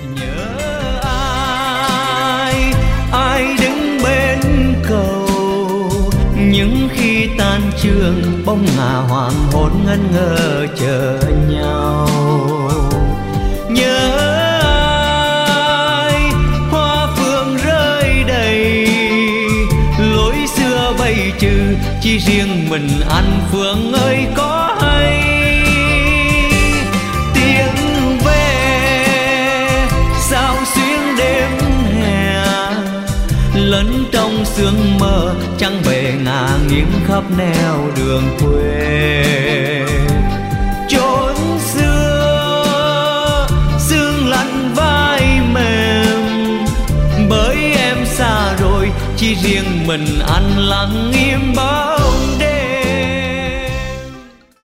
Nhớ ai, ai đứng bên cầu, những khi tan trường bóng ngả hoàng hôn ngân ngơ chờ nhau. Nhớ ai, hoa phượng rơi đầy, lối xưa bay trừ, chỉ riêng mình anh Phương ơi có hay. Tiếng ve sao xuyên đêm hè, lẫn trong sương mơ trăng bề ngả nghiêng khắp nẻo đường quê. Chốn xưa sương lạnh vai mềm, bởi em xa rồi chỉ riêng mình anh lặng im bờ.